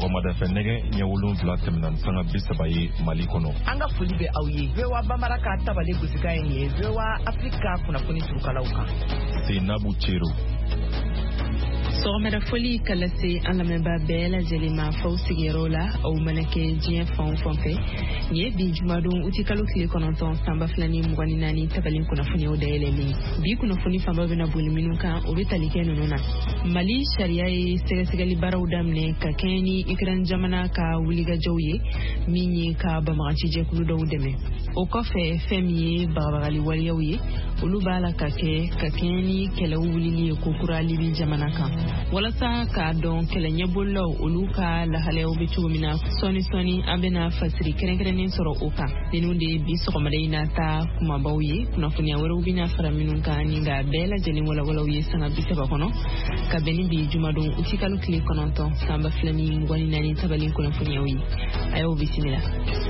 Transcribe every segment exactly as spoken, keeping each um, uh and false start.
sɔgɔmada fɛ nɛgɛ ɲɛ wolonwula tɛmɛna sanga bi saba ye Mali kɔnɔ. An ka foli bɛ aw ye. V O A Bambara ka tabale gosika ye nin ye V O A Afrika kunnafoni surukalaw kan. Seinabu Cero. Sɔgɔmada foli ka lase an lamɛnbaa bɛɛ lajɛlen ma faw sigiyɔrɔ la aw mana kɛ diɲɛ fan o fan fɛ. Nin ye bi jumadon uti kalo tile kɔnɔntɔn sanba fila ni mugan ni naani tabali kunnafoniyaw dayɛlɛlen. Bi kunnafoni fanba bɛna boli minnu kan o bɛ tali kɛ ninnu na. Mali sariya ye sɛgɛsɛgɛli baaraw daminɛ ka kɛɲɛ ni Ukraine jamana ka wulikajɔw ye min ye ka banbagaci jɛkulu dɔw dɛmɛ. O kɔfɛ fɛn min ye bagabagali waleyaw ye olu b'a la ka kɛ ka kɛɲɛ ni kɛlɛw wulili ye kokura Libi jamana kan. Walasa k'a dɔn kɛlɛ ɲɛbolilaw olu ka lahalayaw bɛ cogo min na sɔni sɔni an bɛna fasiri kɛrɛnkɛrɛnnen sɔrɔ o kan. Ninnu de bi sɔgɔmada in na ta kumabaw ye kunnafoniya wɛrɛw bɛna fara minnu kan ni nka bɛɛ lajɛlen walawalaw ye sanga bi saba kɔnɔ ka bɛn ni bi jumadon uti kalo tile kɔnɔntɔn sanba fila ni mugan ni naani tabali kunnafoniyaw ye. A y'o bisimila.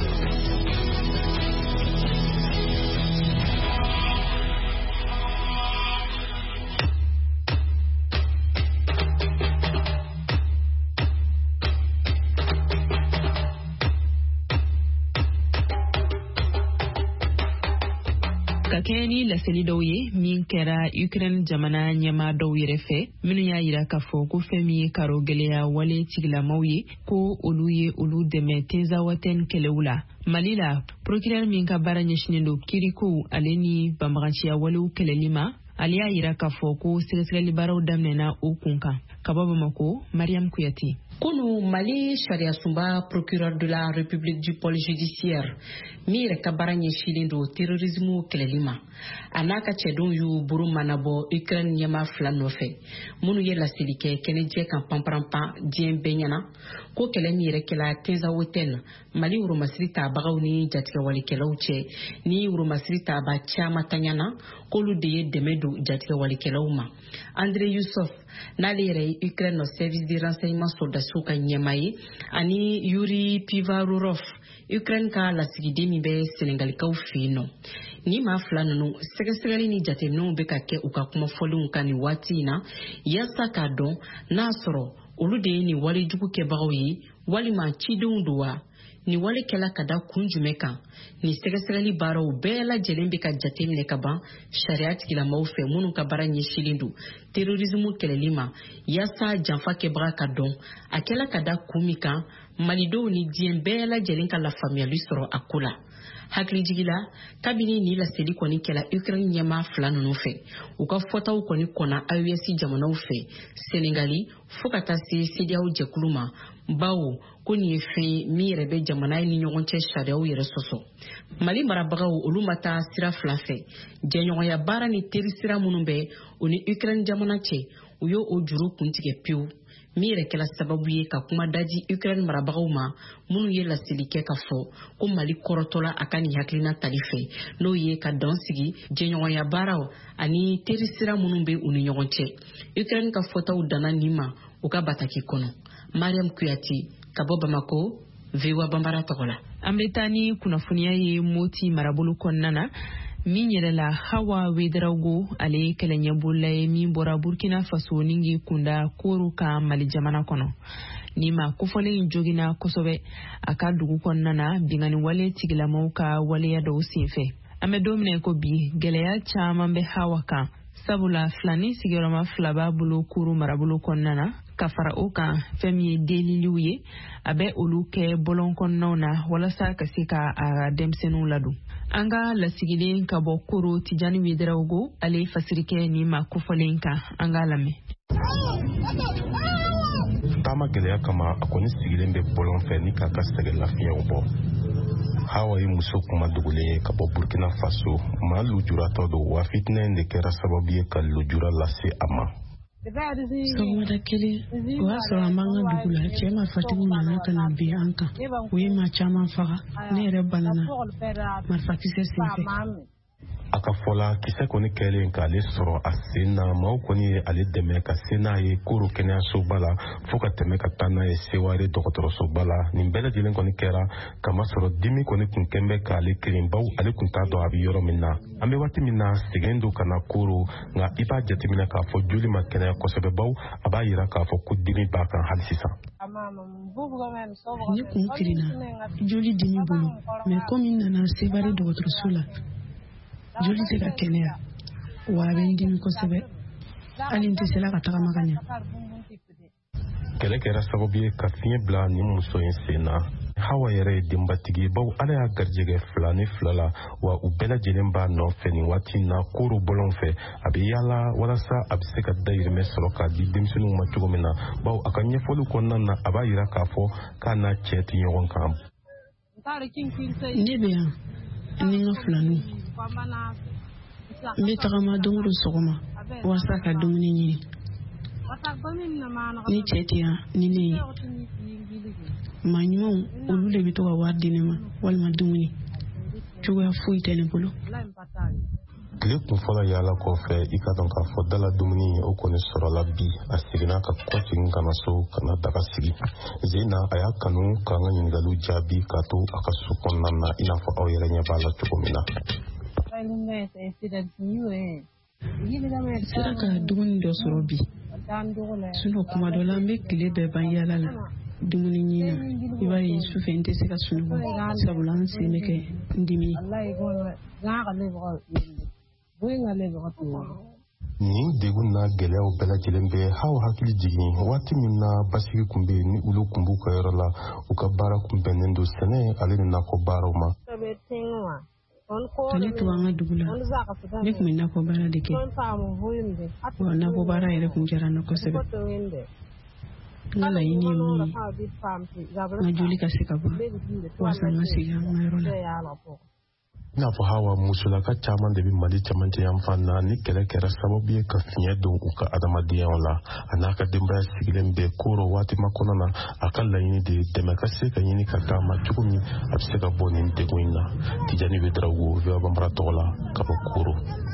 Ka kɛɲɛ ni laseli dɔw ye min kɛra Ukraine jamana ɲɛmaa dɔw yɛrɛ fɛ minnu y'a yira k'a fɔ ko fɛn min ye karo gɛlɛya wale tigilamaw ye ko olu ye olu dɛmɛ Tenzawatɛn kɛlɛw la. Mali la procureur min ka baara ɲɛsinen don kirikow ale ni banbaganciya walew kɛlɛli ma ale y'a yira k'a fɔ ko sɛgɛsɛgɛli baaraw daminɛna o kun kan. Ka bɔ Bamako, Mariam Kuyati. Kunu Mali Sharia Sumba procureur de la République du pôle judiciaire mi yɛrɛ ka baara ɲɛsinnen don terrorisme kɛlɛli ma a n'a ka cɛdenw y'u buru manabɔ Ukraine ɲɛmaa fila nɔfɛ minnu ye laseli kɛ kɛnɛjɛ kan panparanpan diɲɛ bɛɛ ɲɛna ko kɛlɛ min yɛrɛ kɛla Tenzawatɛn Mali woromasiri tabagaw ni jatigɛwalikɛlaw cɛ ni woromasiri taba caman taɲana k'olu de ye dɛmɛ don jatigɛwalikɛlaw ma. André Youssef n'ale yɛrɛ ye Ukraine service de renseignement soldats ka ɲɛmaa ye ani Yuri Pivarorov Ukraine ka lasigiden min bɛ Senegalikaw fɛ yen nɔ. Ni maa fila ninnu sɛgɛsɛgɛli ni jateminɛw bɛ ka kɛ u ka kumafɔlenw kan nin waati in na yaasa k'a dɔn n'a sɔrɔ olu de ye nin wale jugu kɛbagaw ye walima cidenw don wa. Ni wale kɛla ka da kun jumɛn kan ni sɛgɛsɛgɛli baaraw bɛɛ lajɛlen bɛ ka jateminɛ ka ban sariya tigilamaw fɛ minnu ka baara ɲɛsilen don terrorisme kɛlɛli ma yaasa janfa kɛbaga ka dɔn a kɛla ka da kun min kan malidenw ni diɲɛ bɛɛ lajɛlen ka lafaamuyali sɔrɔ a ko la. Hakilijigi la kabini ni laseli kɔni kɛla Ukraine ɲɛmaa fila ninnu fɛ u ka fɔtaw kɔni kɔnna A E S jamanaw fɛ Senegali fo ka taa se C D A O jɛkulu ma bawo ko nin ye fɛn ye min yɛrɛ bɛ jamana ni ɲɔgɔn cɛ sariyaw yɛrɛ sɔsɔ. Mali marabagaw olu ma taa sira fila fɛ jɛɲɔgɔnya baara ni teri sira minnu bɛ o ni Ukraine jamana cɛ u y'o o juru kuntigɛ pewu min yɛrɛ kɛla sababu ye ka kuma daji Ukraine marabagaw ma minnu ye laseli kɛ ka fɔ ko Mali kɔrɔtɔla a ka nin hakilina tali fɛ n'o ye ka dan sigi jɛɲɔgɔnya baaraw ani teri sira minnu bɛ u ni ɲɔgɔn cɛ. Ukraine ka fɔtaw danna nin ma u ka bataki kɔnɔ. Mariam Kuyati ka bɔ Bamako, V O A Bambara tɔgɔ la. An bɛ taa ni kunnafoniya ye Moti marabolo kɔnɔna na min yɛrɛ la Hawa Wederawogo ale ye kɛlɛ ɲɛbolola ye min bɔra Burkina Faso ni kunda Koro kan Mali jamana kɔnɔ. Ni ma kofɔlen in jogina kosɛbɛ a ka dugu kɔnɔna na bingani wale tigilamaw ka waleya dɔw senfɛ. An bɛ don min ko bi gɛlɛya caman bɛ Hawa kan sabula filani sigiyɔrɔma fila b'a bolo Koro marabolo kɔnɔna na ka fara o kan fɛn min ye deliliw ye a bɛ olu kɛ bɔlɔn kɔnɔnaw na walasa ka se ka a denmisɛnninw ladon. An ka lasigilen ka bɔ Koro Tijani Wederawogo ale fasiri kɛ ni ma kofɔlen kan an ka lamɛn. Taama gɛlɛya kama a kɔni sigilen bɛ bɔlɔn fɛ ni k'a ka sɛgɛ lafiyaw bɔ. Hawa ye muso kuma dogolen ye ka bɔ Burkina Faso maa lujuratɔ don wa fitinɛ in de kɛra sababu ye ka lujura lase a ma. Sɔgɔmada kelen o y'a sɔrɔ an b'an ka dugu la cɛ marifatigiw nana ka na bin an kan u ye maa caman faga ne yɛrɛ banana marifakisɛ senfɛ. A ka fɔla kisɛ kɔni kɛlen k'ale sɔrɔ a sen na maaw kɔni ye ale dɛmɛ ka se n'a ye Koro kɛnɛyasoba la fo ka tɛmɛ ka taa n'a ye Seware dɔgɔtɔrɔsoba la. Nin bɛɛ lajɛlen kɔni kɛra kamasɔrɔ dimi kɔni kun kɛn bɛ k'ale kelen baw ale kun t'a dɔn a bɛ yɔrɔ min na. An bɛ waati min na sɛgɛn don ka na Koro nka i b'a jateminɛ k'a fɔ joli ma kɛnɛya kosɛbɛ baw a b'a yira k'a fɔ ko dimi b'a kan hali sisan. ne kun kirinna joli dimi bolo mais comme nana sebari dɔgɔtɔrɔso la joli tɛ ka kɛnɛya wa a bɛ n dimi kosɛbɛ hali n tɛ se la ka tagama ka ɲɛ. kɛlɛ kɛra sababu ye ka fiɲɛ bila ni muso in sen na. Hawa yɛrɛ ye denbatigi baw ala y'a garijɛgɛ fila ni fila la wa u bɛɛ lajɛlen b'a nɔfɛ nin waati na koro bɔlɔn fɛ a bɛ yaala walasa a bɛ se ka dayirimɛ sɔrɔ k'a di denmisɛnninw ma cogo min na baw a ka ɲɛfɔli kɔnɔna na a b'a yira k'a fɔ k'a n'a cɛ tɛ ɲɔgɔn kan. ne bɛ yan ni n ka filaninw n bɛ tagama don o don sɔgɔma walasa ka dumuni ɲini ni cɛ tɛ yan ni ne ye maa ɲumanw olu de bɛ to ka wari di ne ma walima dumuni cogoya foyi tɛ ne bolo. tile kun fɔlɔ yaala kɔfɛ i ka dɔn k'a fɔ dala dumuni o kɔni sɔrɔla bi a seginna ka kɔsegin ka na so ka na daga sigi zena a y'a kanu k'an ka ɲininkaliw jaabi k'a to a ka so kɔnɔna na i n'a fɔ aw yɛrɛ ɲɛ b'a la cogo min na. n sera ka dumuni dɔ sɔrɔ bi sinɔn kuma dɔ la n bɛ tile bɛɛ ban yaala la dumuni ɲini na i b'a ye sufɛ n tɛ se ka sunɔgɔ sabula n sen bɛ kɛ n dimi. nin degun n'a gɛlɛyaw bɛɛ lajɛlen bɛ haw hakili jigin waati min na basigi kun bɛ ni olu kun b'u ka yɔrɔ la u ka baara kun bɛnnen don sɛnɛ ale ni nakɔ baaraw ma. ka ne to an ka dugu la ne tun bɛ nakɔ baara de kɛ wa nakɔ baara yɛrɛ kun diyara n na kosɛbɛ. n ka laɲini ye mun ye n ka joli ka se ka bɔ walasa n ka segin an ka yɔrɔ la. i n'a fɔ hawa musolaka caman de bɛ mali cɛmancɛ yan fan na ni kɛlɛ kɛra sababu ye ka fiɲɛ don u ka adamadenyaw la a n'a ka denbaya sigilen bɛ koro waati ma kɔnɔ na a ka laɲini de dɛmɛ ka se ka ɲini ka d'a ma cogo min a bɛ se ka bɔ nin degun in na. Tijani Wederawogo V O A Bambara tɔgɔ la ka bɔ koro.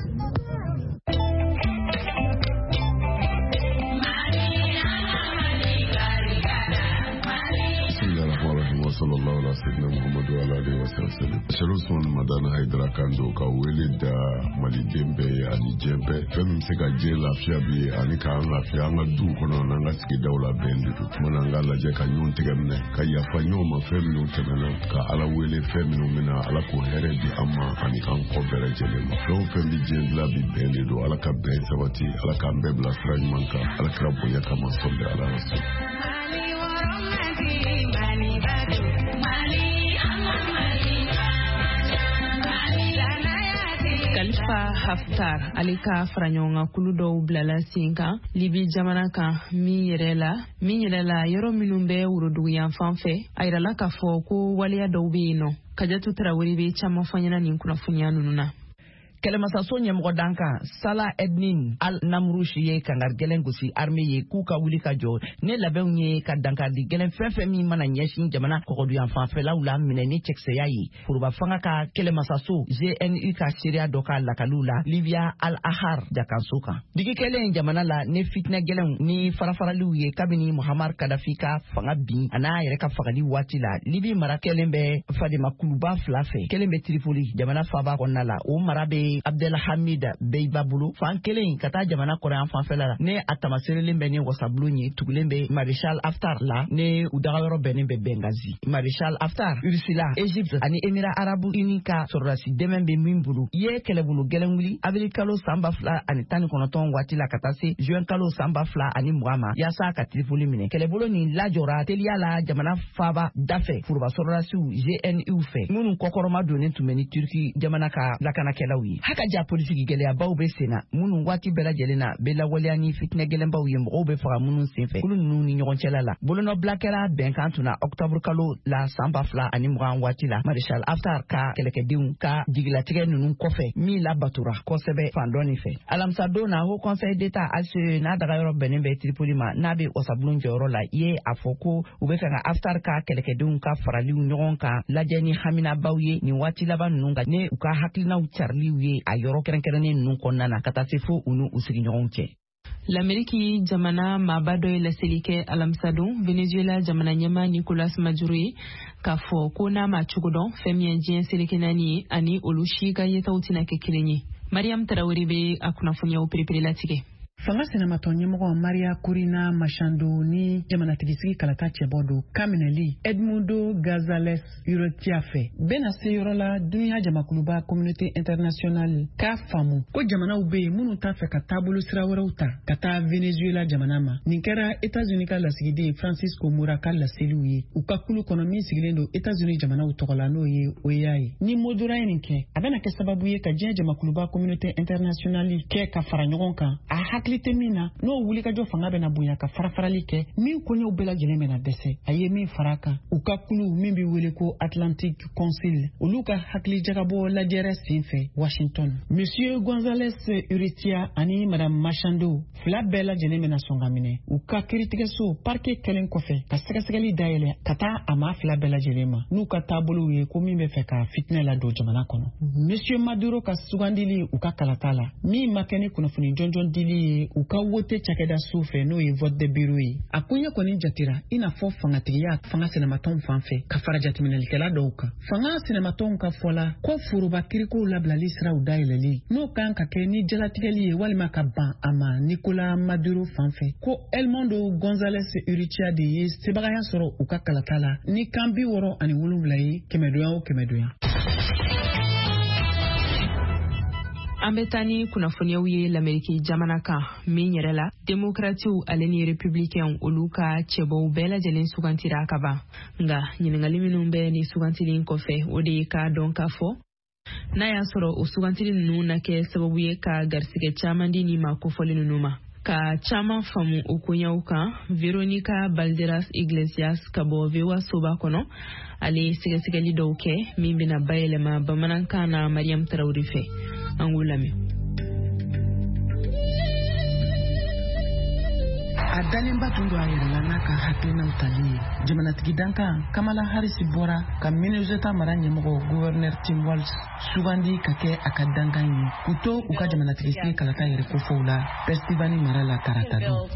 sallallahu alaihi wasallam Muhammadu alaihi wasallam Shalom Madana Haidara Kando ka wele da Mali Jembe ani Jembe fɛn min se ka je lafiya bi ani ka an lafiya an ka du kɔnɔ n'an ka sigidaw la bɛn de don tuma na an ka lajɛ ka ɲɔgɔn tigɛ minɛ ka yafa ɲɔgɔn ma fɛn minnu tɛmɛna ka ala wele fɛn minnu min na ala k'o hɛrɛ di an ma ani k'an kɔ bɛɛ lajɛlen ma fɛn o fɛn bi diɲɛ dilan bi bɛn de don ala ka bɛn sabati ala k'an bɛɛ bila sira ɲuman kan ala kira bonya kama sɔli ala rasul. Khalifa Haftar ale ka fara ɲɔgɔn kan kulu dɔw bilala sen kan Libi jamana kan min yɛrɛ la min yɛrɛ la yɔrɔ minnu bɛ worodugu yan fan fɛ a yirala k'a fɔ ko waleya dɔw bɛ yen nɔ Kajatu Tarawele bɛ caman fɔ ɲɛna nin kunnafoniya ninnu na. Kɛlɛmasaso ɲɛmɔgɔ dankan Sala Ednin Al Namrushi ye kangar gɛlɛn gosi armée ye k'u ka wuli ka jɔ ne labɛnw ye ka dankardi gɛlɛn fɛn fɛn min mana ɲɛsin jamana kɔgɔduyan fanfɛlaw la minɛ ni cɛkisɛya ye foroba fanga ka kɛlɛmasaso G N U ka seereya dɔ ka lakaliw la Libya Al Ahar jakanso kan digi kɛlen jamana la ne fitinɛ gɛlɛnw ni farafaraliw ye kabini Muhammad Gaddafi ka fanga bin a n'a yɛrɛ ka fagali waati la Libi mara kɛlen bɛ Fadema kuluba fila fɛ kɛlen bɛ Tripoli jamana faaba kɔnɔna la o mara bɛ Abdelhamid Beiba bolo fan kelen ka taa jamana kɔrɔyan fanfɛla la ne a tamaserelen bɛ ni wasabulu ye tugulen bɛ Marshal Haftar la ne u dagayɔrɔ bɛnnen bɛ Benghazi. Marshal Haftar Ursula Egypte ani Émirats Arabes Unis ka sɔrɔdasi dɛmɛ bɛ min bolo ye kɛlɛbolo gɛlɛn wuli avril kalo san ba fila ani tan ni kɔnɔntɔn waati la ka taa se juin kalo san ba fila ani mugan ma yaasa ka Tripoli minɛ kɛlɛbolo nin lajɔra teliya la jamana faaba dafɛ foroba sɔrɔdasiw G N U fɛ minnu kɔkɔrɔma donnen tun bɛ ni Turki jamana ka lakanakɛlaw ye. Hakaja politiki gɛlɛyabaw bɛ senna minnu waati bɛɛ lajɛlen na bɛ lawaleya ni fitinɛ gɛlɛnbaw ye mɔgɔw bɛ faga minnu senfɛ kulu ninnu ni ɲɔgɔn cɛla la bolonɔbila kɛra bɛnkan tunna octobre kalo la san ba fila ani mugan waati la Marshal Haftar ka kɛlɛkɛdenw ka jigilatigɛ ninnu kɔfɛ min labatura kosɛbɛ fan dɔɔni fɛ alamisa don na Haut Conseil d'État H C E n'a dagayɔrɔ bɛnnen bɛ Tripoli ma n'a bɛ wasabulon jɔyɔrɔ la i ye a fɔ ko u bɛ fɛ ka Haftar ka kɛlɛkɛdenw ka faraliw ɲɔgɔn kan lajɛ ni haminabaw ye nin waati laban ninnu kan ne u ka hakilinaw cariliw ye a yɔrɔ kɛrɛnkɛrɛnnen ninnu kɔnɔna na ka taa se fo u n'u sigiɲɔgɔnw cɛ. L'Amérique jamana maaba dɔ ye laseli kɛ alamisa don Venezuela jamana ɲɛmaa Nicolas Maduro ye k'a fɔ ko n'a ma cogo dɔn fɛn min ye diɲɛ seleke naani ye ani olu si ka yetaw tɛna kɛ kelen ye. Mariam Tarawele bɛ a kunnafoniyaw perepere latigɛ. fanga sinamato ɲɛmɔgɔ Maria Corina Machado ni jamanatigisi kalata cɛbɔ Kamineli Edmundo González Urrutia fɛ bɛna se yɔrɔ la dunuya jamakuluba communauté internationale k'a faamu ko jamanaw bɛ yen minnu t'a fɛ ka taabolo sira wɛrɛw ta ka taa Venezuela jamana ma. Nin kɛra États-Unis ka lasigiden Francisco Moura ka laseliw ye u ka kulu kɔnɔ min sigilen don États-Unis jamanaw tɔgɔ la n'o ye O E A ye. Ni modura ye nin kɛ a bɛna kɛ sababu ye ka diɲɛ jamakuluba communauté internationale kɛ ka fara ɲɔgɔn kan a hakili tɛ min na n'o wuli ka jɔ fanga bɛna bonya ka farafarali kɛ min koɲɛw bɛɛ lajɛlen bɛna dɛsɛ a ye min fara kan u ka kulu min bɛ wele ko Atlantic Council olu ka hakili jagabɔ lajɛrɛ sen fɛ Washington. Monsieur González Urrutia ani Madame Machado fila bɛɛ lajɛlen bɛna sɔn ka minɛ u ka kiiritigɛso parquet kɛlen kɔfɛ ka sɛgɛsɛgɛli dayɛlɛ ka taa a maa fila bɛɛ lajɛlen ma n'u ka taabolow ye ko min bɛ fɛ ka fitinɛ ladon jamana kɔnɔ. Monsieur Maduro ka sugandili u ka kalata la min ma kɛ ni kunnafoni jɔnjɔn dili ye u ka wote cakɛda su fɛ n'o ye vote de bureau ye. A koɲɛ kɔni jatira i n'a fɔ fangatigiya fanga sɛnɛmatɔnw fan fɛ ka fara jateminɛlikɛla dɔw kan. Fanga sɛnɛmatɔnw ka fɔla ko foroba kirikow labilali siraw dayɛlɛli n'o kan ka kɛ ni jalatigɛli ye walima ka ban a ma Nicolas Maduro fan fɛ ko Edmundo González Urrutia de ye sebagaya sɔrɔ u ka kalata la ni kan bi wɔɔrɔ ani wolonwula ye kɛmɛdonya o kɛmɛdonya. An bɛ taa ni kunnafoniyaw ye l'Amérique jamana kan min yɛrɛ la démocratiw ale ni républicains olu ka cɛbɔw bɛɛ lajɛlen sugantira ka ban nka ɲininkali minnu bɛ ni sugantili kɔfɛ o de ye k'a dɔn k'a fɔ n'a y'a sɔrɔ o sugantili ninnu na kɛ sababu ye ka garisɛgɛ caman di ni ma kofɔli ninnu ma ka caman faamu o koɲɛw kan Veronica Balderas Iglesias ka bɔ V O A soba kɔnɔ ale ye sɛgɛsɛgɛli dɔw kɛ min bɛna bayɛlɛma bamanankan na Mariam Tarawele fɛ an k'u lamɛn. A dalenba tun don a yɛrɛ la n'a ka hakilinaw tali ye jamanatigi dankan Kamala Harris bɔra ka Minnesota mara ɲɛmɔgɔ gouverneur Tim Walz sugandi ka kɛ a ka dankan ye k'u to u ka jamanatigi sigi kalata yɛrɛ kofɔw la Pennsylvania mara la tarata don.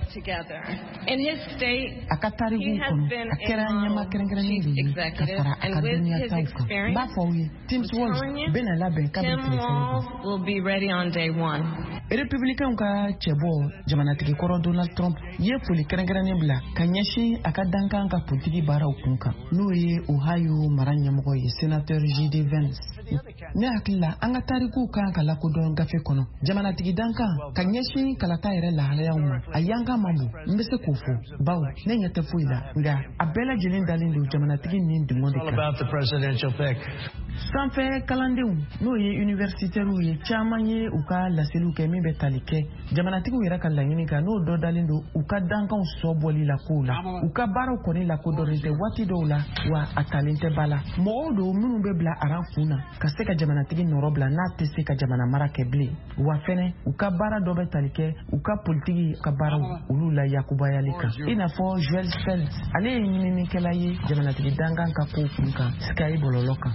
A ka tarikuw kɔnɔ a kɛra ɲɛma kɛrɛnkɛrɛnnen de ye ka fara a ka dɔnniya taw kan. N b'a fɔ aw ye Tim Walz bɛna labɛn kabini tile fɔlɔ. Républicains ka cɛbɔ jamanatigi kɔrɔ Donald Trump ye foli kɛrɛnkɛrɛnnen bila ka ɲɛsin a ka dankan ka politiki baaraw kun kan n'o ye Ohio mara ɲɛmɔgɔ ye sénateur J D Vance. Ne hakili la an ka tarikuw kan ka lakodɔn gafe kɔnɔ jamanatigi dankan ka ɲɛsin kalata yɛrɛ lahalayaw ma a yankan man bon n bɛ se k'o fɔ bawo ne ɲɛ tɛ foyi la nka a bɛɛ lajɛlen dalen don jamanatigi nin dungɔ de kan. Sanfɛ kalandenw n'o ye universitaires ye caman ye u ka laseliw kɛ min bɛ tali kɛ jamanatigiw yɛrɛ ka laɲini kan n'o dɔ dalen don u ka dankanw sɔbɔli la kow la u ka baaraw kɔni lakodɔnnen tɛ waati dɔw la wa a talen tɛ ba la mɔgɔw don minnu bɛ bila aran kun na ka se ka jamanatigi nɔrɔ bila n'a tɛ se ka jamana mara kɛ bilen wa fɛnɛ u ka baara dɔ bɛ tali kɛ u ka politiki ka baaraw olu la yakubayali kan i n'a fɔ Joel Feld ale ye ɲininikɛla ye jamanatigi dankan ka kow kun kan Sky bɔlɔlɔ kan.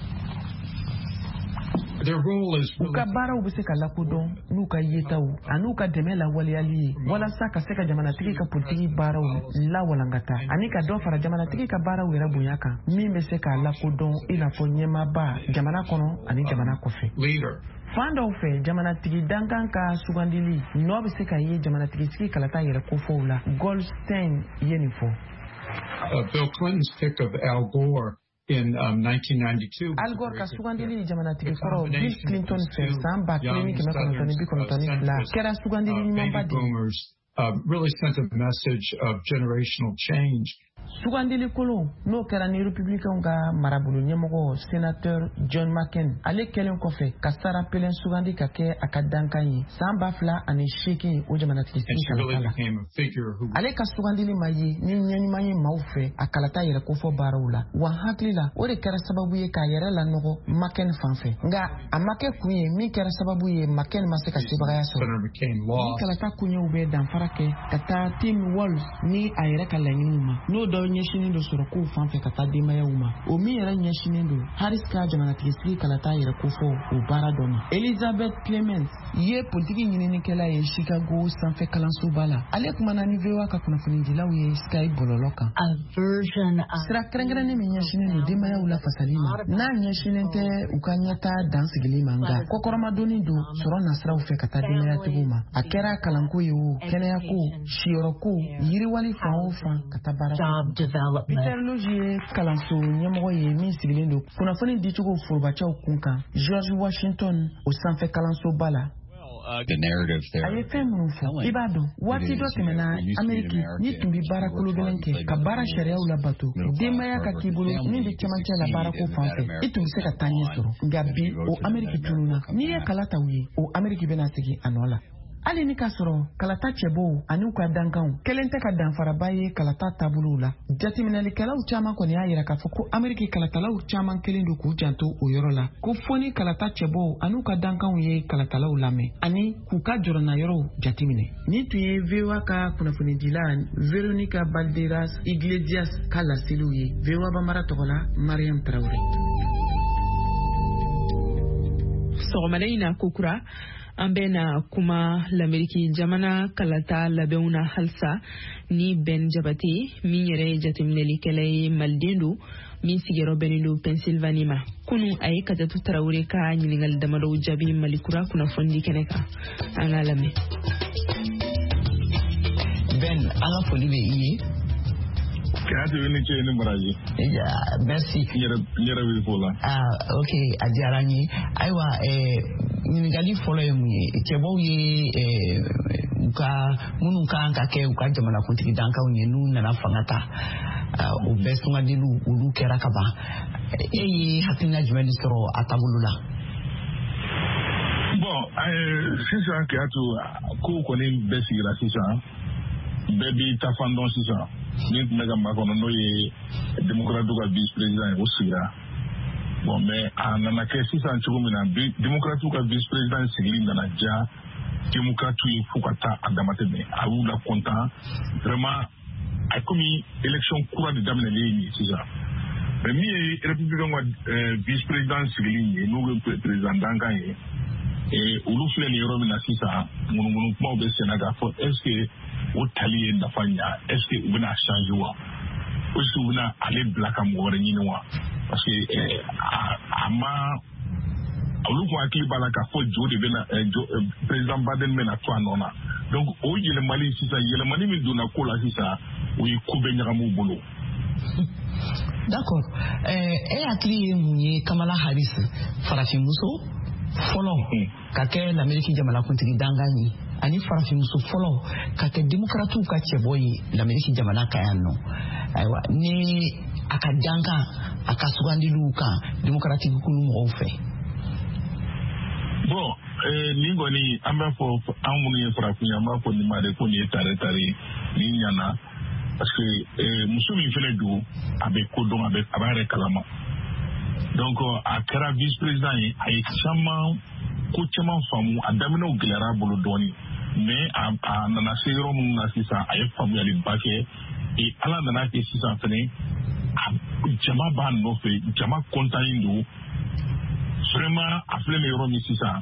U ka baaraw bɛ se ka lakodɔn n'u ka yetaw an'u ka dɛmɛ lawaleyali ye walasa ka se ka jamanatigi ka politiki baaraw lawalankata ani ka dɔ fara jamanatigi ka baaraw yɛrɛ bonya kan min bɛ se k'a lakodɔn i n'a fɔ ɲɛmaaba jamana kɔnɔ ani jamana kɔfɛ. Fan dɔw fɛ jamanatigi dankan ka sugandili nɔ bɛ se ka ye jamanatigi sigi kalata yɛrɛ kofɔw la Goldstein ye nin fɔ. Bill Clinton's pick of Al Gore in um, nineteen ninety-two. Al Gore ka sugandili jamanatigi kɔrɔ Bill Clinton fɛ san ba kelen ni kɛmɛ kɔnɔntɔn ni bi kɔnɔntɔn ni fila kɛra sugandili ɲumanba de. Uh, really sent a message of generational change. Sugandili kolon n'o kɛra ni républicains ka marabolo ɲɛmɔgɔ sénateur John McCain ale kɛlen kɔfɛ ka sara pelen sugandi ka kɛ a ka dankan ye san ba fila ani seegin o jamanatigi sigi kalata la ale ka sugandili ma ye ni ɲɛɲuman ye maaw fɛ a kalata yɛrɛ kofɔ baaraw la wa hakili la o de kɛra sababu ye k'a yɛrɛ lanɔgɔ McCain fan fɛ nka a ma kɛ kun ye min kɛra sababu ye McCain ma se ka sebagaya sɔrɔ ni kalata koɲɛw bɛ danfara kɛ ka taa Tim Walz ni a yɛrɛ ka laɲiniw ma n'o dɔ ɲɛsinin do sɔrɔ kow fan fɛ ka taa denbayaw ma o min yɛrɛ ɲɛsinin do Harris ka jamanatigitigi kalata yɛrɛ kofɔ o baara dɔ ma. Elizabeth Clemens ye politiki ɲininikɛla ye Chicago sanfɛ kalansoba la. Ale kumana ni V O A ka kunnafonidilaw ye Skype bɔlɔlɔ kan. Sira kɛrɛnkɛrɛnnen min ɲɛsinin do denbayaw la fasali ma n'a ɲɛsinin tɛ u ka ɲɛta dan sigili ma nka kɔkɔrɔmadonni do sɔrɔ nasiraw fɛ ka taa denbayatigiw ma. A kɛra kalanko ye o kɛnɛyako siyɔrɔko yiriwali fan o fan ka taa baara kɛ. Peter Loge ye kalanso ɲɛmɔgɔ ye min sigilen do kunnafoni dicogo forobacɛw kun kan George Washington o sanfɛ kalansoba la. The narrative there. A ye fɛn minnu fɔ i b'a dɔn waati dɔ tɛmɛna Ameriki ni tun bɛ baara kologɛlɛn kɛ ka baara sariyaw labato denbaya ka k'i bolo min bɛ cɛmancɛ la baarako fan fɛ i tun bɛ se ka taa ɲɛ sɔrɔ nka bi o Ameriki tununna n'i ye kala ta u ye o Ameriki bɛna segin a nɔ la. Hali ni ka sɔrɔ kalata cɛbɔw ani u ka dankanw kelen tɛ ka danfaraba ye kalata taabolow la jateminɛlikɛlaw caman kɔni y'a yira k'a fɔ ko Ameriki kalatalaw caman kelen do k'u janto o yɔrɔ la ko fɔ ni kalata cɛbɔw ani u ka dankanw ye kalatalaw lamɛn ani k'u ka jɔrɔna yɔrɔw jateminɛ. Ni tun ye V O A ka kunnafonidila Veronica Balderas Iglesias ka laseliw ye. V O A Bambara tɔgɔ la Mariam Traoré. Sɔgɔmada in na kokura an bɛna kuma l'Ameriki jamana kalata labɛnw na halisa ni Ben Jabate min yɛrɛ ye jateminɛlikɛla ye maliden do min sigiyɔrɔ bɛnnen do Pennsylvanie ma. Kunu a ye Kajatu Tarawele ka ɲininkali damadɔw jaabi Malikura kunnafoni kɛnɛ kan. An k'a lamɛn. Ben, an ka foli bɛ i ye. Kati wini ce ni baraji. Ya, merci. Nyere wi fola. Ah, okay, a diyara n ye. Ayiwa, eh ɲininkali fɔlɔ ye mun ye? Cɛbaw ye eh u ka minnu kan ka kɛ u ka jamanakuntigi dankanw ye n'u nana fanga ta. Uh, u bɛɛ sungadilu olu kɛra ka ban. E ye hakilina jumɛn de sɔrɔ a taabolo la? Bon, eh sisan Kati ko kɔni bɛɛ sigira sisan. Bɛɛ b'i ta fan dɔn sisan. Ni tun bɛ ka maa kɔnɔ n'o ye démocrate ka vice président ye o sigira. Bon mais a nana kɛ sisan cogo min na démocrate ka vice président sigili nana ja démocrate ye fo ka taa a dama tɛmɛ a y'u la content vraiment a komi élection kura de daminɛlen ye sisan. Mais min ye républicain ka vice président sigili ye n'o bɛ président dankan ye olu filɛ nin yɔrɔ min na sisan munumunu kumaw bɛ senna k'a fɔ est ce que o tali ye nafa ɲa est ce que u bɛna changer wa ou est ce que u bɛna ale bila ka mɔgɔ wɛrɛ ɲini wa parce que a ma olu kun hakili b'a la k'a fɔ jo de bɛna président Biden bɛna to a nɔ na donc o yɛlɛmali sisan yɛlɛmani min donna ko la sisan o ye ko bɛɛ ɲagamu bolo. D'accord. E hakili ye mun ye Kamala Harris farafinmuso fɔlɔ ka kɛ l'Ameriki jamanakuntigi dankan ye ani farafinmuso fɔlɔ ka kɛ démocratiw ka cɛbɔ ye l'Ameriki jamana kan yan nɔ. Ayiwa ni a ka dankan a ka sugandiliw kan démocratique kunu mɔgɔw fɛ. Bon, ni kɔni an b'a fɔ an minnu ye farafin ye an b'a fɔ nin ma de ko nin ye tare tare ni ɲana parce que muso min fɛnɛ don a bɛ ko dɔn a bɛ a b'a yɛrɛ kalama. Donc a kɛra vice président ye a ye caman ko caman faamu a daminɛw gɛlɛyara a bolo dɔɔni mais a nana se yɔrɔ minnu na sisan a ye faamuyaliba kɛ et ala nana kɛ sisan fɛnɛ jama b'a nɔfɛ jama kɔntannen don vraiment a filɛ nin yɔrɔ min sisan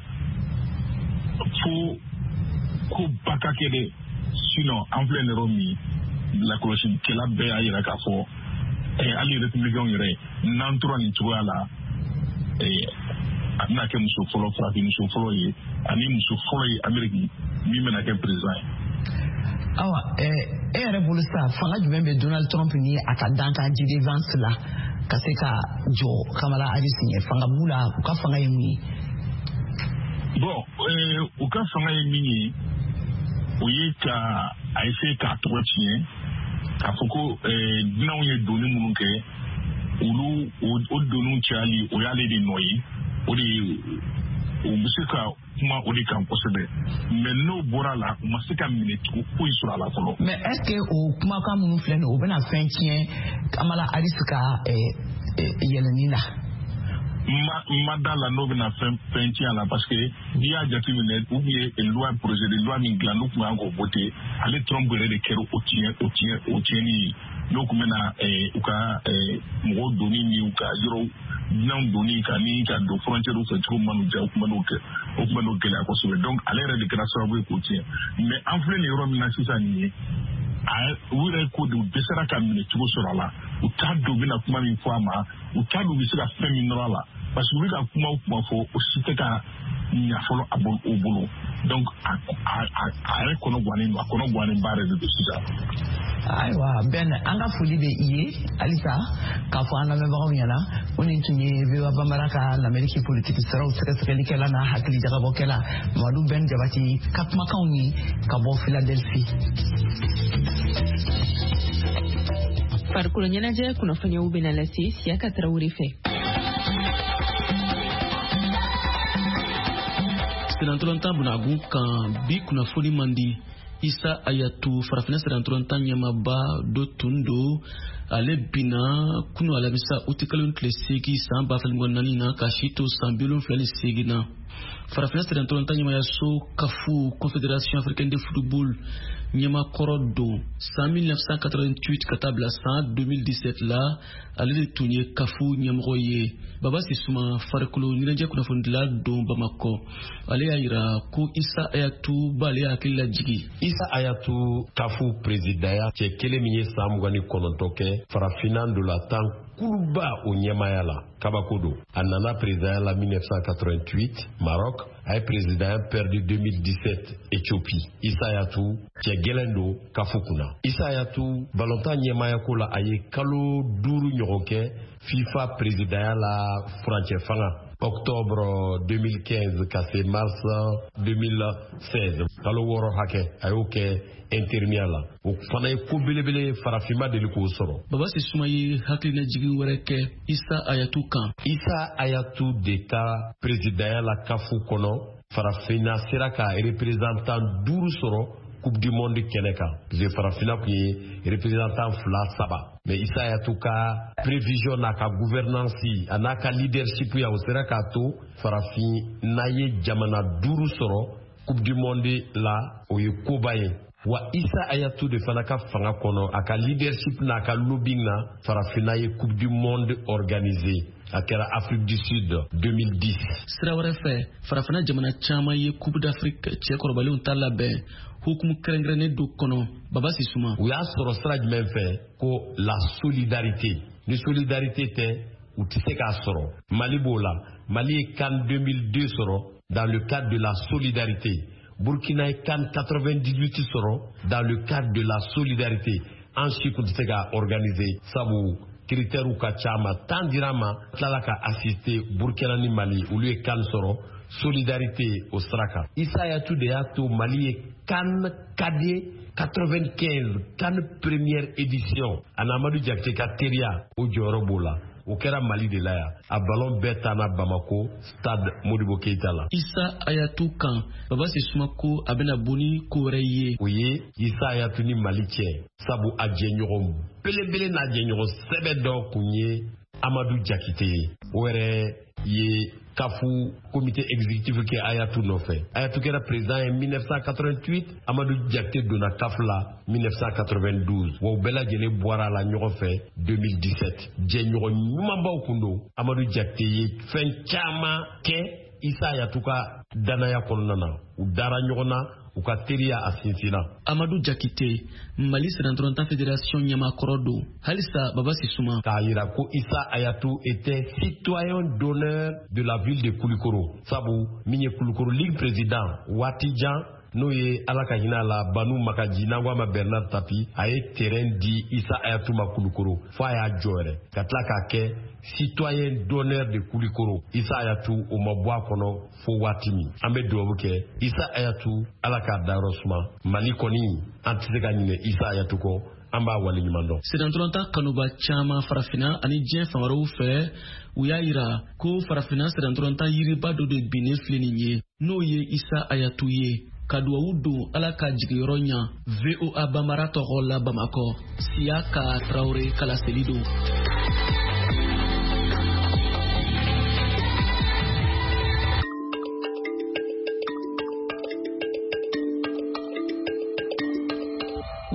fo ko ba ka kɛ dɛ sinon an filɛ nin yɔrɔ min lakɔlɔsilikɛla bɛɛ y'a yira k'a fɔ hali républicain yɛrɛ n'an tora nin cogoya la a bɛna kɛ muso fɔlɔ farafin muso fɔlɔ ye ani muso fɔlɔ ye Amérique min bɛna kɛ président ye. Awa e yɛrɛ bolo sa fanga jumɛn bɛ Donald Trump ni a ka dankan J D Vance la ka se ka jɔ Kamala Harris ɲɛ fanga b'u la u ka fanga ye mun ye? Bon u ka fanga ye min ye o ye ka a essayer k'a tɔgɔ tiɲɛ k'a fɔ ko dunanw ye doni minnu kɛ olu o doniw cayali o y'ale de nɔ ye o de o bɛ se ka kuma o de kan kosɛbɛ mais n'o bɔra la u ma se ka minɛ cogo foyi sɔrɔ a la fɔlɔ. Mais est ce que o kumakan minnu filɛ nin ye o bɛna fɛn tiɲɛ Kamala Harris ka yɛlɛnni la? Ma ma da la n'o bɛna fɛn fɛn tiɲɛ la parce que n'i y'a jateminɛ ou bien loi projet de loi min dilan n'u tun kan k'o voter ale Trump yɛrɛ de kɛra o tiɲɛ o tiɲɛ o tiɲɛni ye n'o kun bɛna u ka mɔgɔw donni ni u ka yɔrɔ minɛnw donni ka ni ka don frontière fɛ cogo min n'u diya u kun bɛ n'o kɛ o kun bɛ n'o gɛlɛya kosɛbɛ donc ale yɛrɛ de kɛra sababu ye k'o tiɲɛ mais an filɛ nin yɔrɔ min na sisan nin ye u yɛrɛ ko de u dɛsɛra ka minɛ cogo sɔrɔ a la u t'a dɔn u bɛna kuma min fɔ a ma u t'a dɔn u bɛ se ka fɛn min nɔrɔ a la parce que u bɛ ka kuma o kuma fɔ o si tɛ ka ɲa fɔlɔ a o bolo donc a yɛrɛ kɔnɔ guwanen don a kɔnɔ guwanen ba yɛrɛ de don sisan. ayiwa bɛn an ka foli bɛ i ye halisa k'a fɔ an lamɛnbagaw ɲɛna o nin tun ye V O A Banbara ka lamɛnni politiki siraw sɛgɛsɛgɛlikɛla n'a hakili jagabɔkɛla Mamadu Bɛn Jabati ka kumakanw ye ka bɔ Philadelphie. Farikolo ɲɛnajɛ kunnafoniyaw bɛna lase Siyaka Tarawele fɛ. Senatolanta Bunagun kan bi kunnafoni mandi Isa Ayatu farafina senatolanta ɲɛmaba dɔ tun do ale bina kunu alamisa utikalon tile segi san ba fila naani na ka si to san bi wolonwula ni seegin na farafina senatolanta ɲɛmaya so kafu Confédération Africaine de Football ɲɛmakɔrɔ don san mille neuf cent quatre-vingt-huit ka taa bila san deux mille dix-sept la ale de tun ye kafu ɲɛmɔgɔ ye. Baba Sisuma farikolo ɲɛnajɛ kunnafonidila don Bamakɔ ale y'a yira ko Isa Ayatu b'ale hakili lajigi. Isa Ayatu kafu présidaya cɛ kelen min ye san mugan ni kɔnɔntɔn kɛ farafina ndolantan kuluba o ɲɛmaya la kabako don. A nana présidaya la mille neuf cent quatre-vingt-huit Maroc, a ye présidaya perdu deux mille dix-sept Éthiopie. Isa Ayatu cɛ gɛlɛn don kafu kunna. Isa Ayatu balontan ɲɛmaya ko la a ye kalo duuru ɲɔgɔn kɛ FIFA présidaya la furancɛ fanga octobre deux mille quinze ka se mars deux mille seize kalo wɔɔrɔ hakɛ a y'o kɛ intermiya la o fana ye ko belebele farafima deli k'o sɔrɔ. Baba Sisuma ye hakilina jigin wɛrɛ kɛ Isa Ayatu kan. Isa Ayatu de ka présidaya la kafu kɔnɔ farafina sera ka représentant duuru sɔrɔ Coupe du Monde kɛnɛ kan. Je farafina kun ye représentant fila saba. Mais Isa Ayatu ka prévision n'a ka gouvernance a n'a ka leadership ya o sera k'a to farafina ye jamana duuru sɔrɔ Coupe du Monde la o ye koba ye. Wa Isa Ayatu de fana ka fanga kɔnɔ a ka leadership n'a ka lobbying na farafina ye Coupe du Monde organisé a kɛra Afrique du Sud deux mille dix. Sira wɛrɛ fɛ farafina jamana caman ye Coupe d'Afrique cɛ kɔrɔbalenw ta labɛn hukumu kɛrɛnkɛrɛnnen do kɔnɔ. Baba Sisuma u y'a sɔrɔ sira jumɛn fɛ ko la solidarité ni solidarité tɛ u tɛ se k'a sɔrɔ. Mali b'o la Mali ye CAN deux mille deux sɔrɔ dans le cadre de la solidarité. Burkina ye CAN quatre-vingt-dix-huit sɔrɔ dans le cadre de la solidarité. An si kun tɛ se ka organiser sabu critères ka caman tan dira ma tilala ka assister Burkina ni Mali olu ye CAN sɔrɔ solidarité o sira kan. Isa Ayatu de y'a to Mali ye CAN Cadet quatre-vingt-quinze CAN première édition ani Amadu Jakite ka teriya o jɔyɔrɔ b'o la. O kɛra Mali de la yan a ballon bɛɛ taana Bamako stade Modibo Keita la. Isa Ayatu kan Baba Sisuma ko a bɛna bɔ ni ko wɛrɛ ye. O ye Isa Ayatu ni Mali cɛ sabu a jɛɲɔgɔn belebele n'a jɛɲɔgɔn sɛbɛ dɔ kun ye Amadu Jakite ye. O yɛrɛ ye kafu comité exécutif kɛ Ayatu nɔfɛ. Ayatu kɛra président ye mille neuf cent quatre-vingt-huit Amadu Jakite donna kafu la mille neuf cent quatre-vingt-douze wa u bɛɛ lajɛlen bɔra la ɲɔgɔn fɛ deux mille dix-sept. Jɛɲɔgɔn ɲumanbaw kun don. Amadu Jakite ye fɛn caman kɛ Isa Ayatu ka danaya kɔnɔna na. U dara ɲɔgɔn na u ka teriya a sinsinna. Amadu Jakite Mali Senatolanta Fédération ɲamakɔrɔ don. Halisa Baba Sisuma k'a yira ko Isa Ayatu était citoyen d'honneur de la ville de Kulikoro. Sabu min ye Kulikoro Ligue président waati jan n'o ye ala ka hinɛ la Banu Makaji n'an ko a ma Bernard Tapi a ye terrain di Isa Ayatu ma Kulikoro fo a y'a jɔ yɛrɛ ka tila k'a kɛ citoyen d'honneur de Kulikoro. Isa Ayatu o ma bɔ a kɔnɔ fo waati min. An bɛ dugawu kɛ Isa Ayatu ala k'a dayɔrɔ suma. Mali kɔni an tɛ se ka ɲinɛ Isa Ayatu kɔ. An b'a wale ɲuman dɔn. Senatolanta kanuba caman farafina ani diɲɛ fan wɛrɛw fɛ u y'a yira ko farafina senatolanta yiriba dɔ de binnen filɛ nin ye n'o ye Isa Ayatu ye. Ka duwawu don ala ka jigiyɔrɔ ɲa. V O A Banbara tɔgɔ la Bamakɔ Siyaka Tarawele kalaseli don.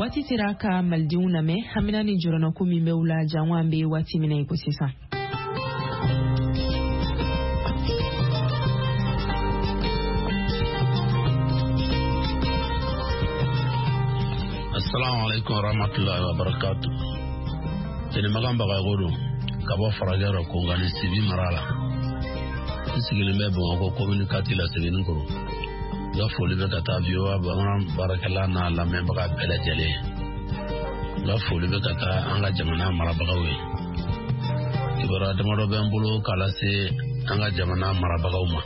wati sera ka maldiw na me hamina ni jorona ko min be wula janwan be wati mina ko sisan. Assalamu alaikum warahmatullahi wabarakatuh. Tene magamba ga godo kabo faragero ko ngani sibi marala. Isigile mebo ko communicate la sibi ngoro. Ya foli be kata biwa ba barakalla na la memba ga bela jele. La foli be kata anga jamana marabagawe. Ibara damaro be mbulo kala se anga jamana marabagauma.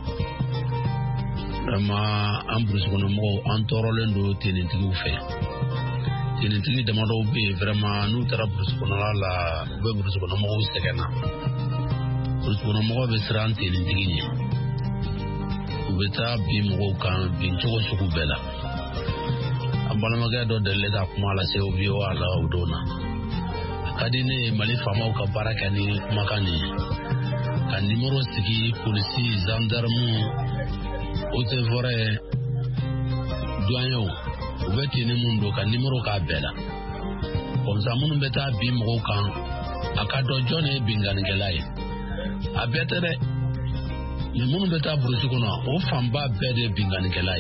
Ama ambrus kono mo antorolendo tene tigu fe. Tene tigi damaro be vraiment nous tara brus kono la be brus kono mo segena. Brus kono mo be sran tene tigi ni. Ubeta bi mo kan bi chogo suku bela. Ambala maga do delle da kuma la se obi wala udona. Kadine mali fama ka barakani makani. Kan numero sigi polisi gendarme Ote vore douanyo ubeti ni mundo ka numero ka bela on zamunu beta bi mo kan akado jone bingan gelai abetere ni munu beta burusu kono o famba bede bingan gelai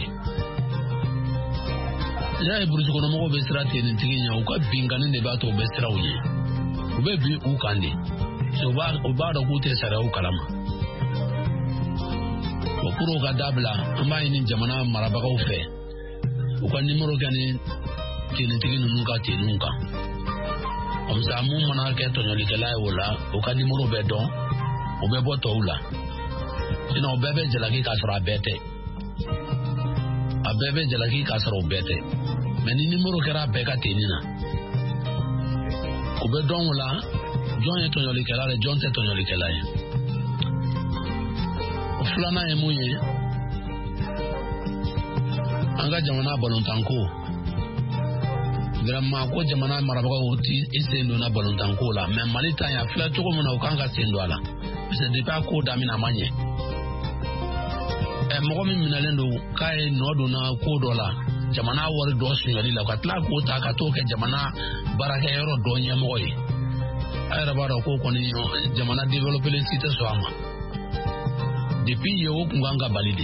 ya burusu kono mo be strate ni tiginya o ka bingan ne ba to be strawye ube bi u kande so ba o ba do gute sara o kalama Kuro ga dabla amba ini jamana marabagaw fe o ka numero gani tini tigi nunu ka tinunka amsa mu mana ke to nyoli kala wala o ka numero be don o be boto ula sino o bebe jalaki ka sura bete a bebe jalaki ka sura bete meni numero kera be ka tinina o be don wala jon to nyoli kala le jon te to nyoli kala Fulana emuye anga jamana balontanko vraiment ko jamana marabaga uti isendo na balontanko la mais malita ya fla toko mona ukanga sendo ala c'est de pas ko damina manye e mo mi minalendo kai nodo na ko dola jamana wor do sungali la katla ko ta ka to ke jamana baraka yoro do nyamoy ay rabara ko ko ni jamana developer le site so ama depuis yo kunganga balide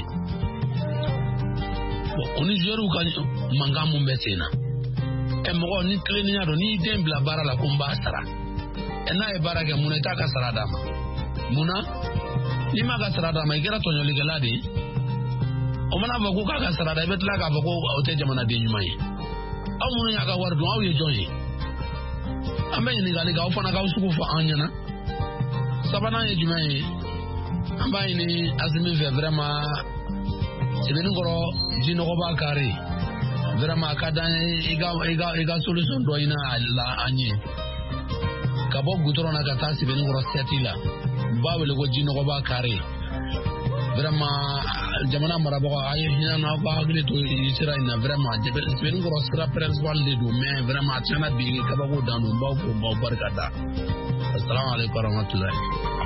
bon oni jeru kan mangamu mbetena e mo ni klenia do ni dembla bara la kumba sara ena e bara ke muneta ka sara dama muna ni maga sara dama igera to nyoli geladi o mana ba ku ka sara da betla ka ba ko ote jamana de nyumai aw munu ya ka wardo aw ye jonye ambe ni gali ga ofana ka usuku fa anyana sabana ye jumai amba ini azimi ve vraiment sibeni ngoro jino ko bakari vraiment kada iga iga iga solution do ina la anye kabo gutoro na kata sibeni ngoro setila bawele ko jino ko bakari vraiment jamana marabo aye hina na ba agli to isira ina vraiment sibeni ngoro sira principal de do mais vraiment tana bi kabo go danu ba ko ba barkada assalamu alaikum warahmatullahi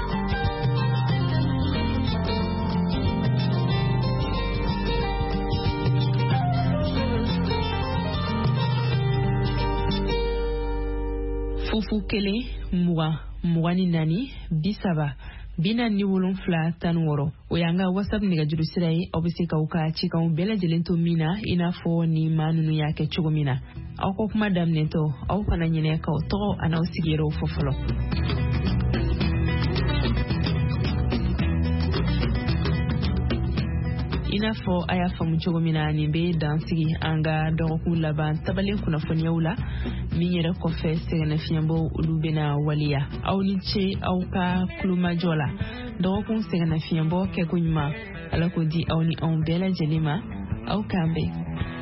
Fufu kele muwa muwani nani bisaba bina ni wolonfla tan woro o yanga whatsapp ni gajuru sirai obisika uka chika umbela jelento mina inafo ni manunu yake chugo mina au ko kuma damneto au pana nyine ka to ana usigero fofolo inafo aya famu chugo mina ni be dansigi anga doku laban tabalen kuna fonyaula minyere kofe segena fiambo ulubena walia au niche au ka kluma jola doku segena fiambo ke kunyma alako di au ni on bela jelima au kambe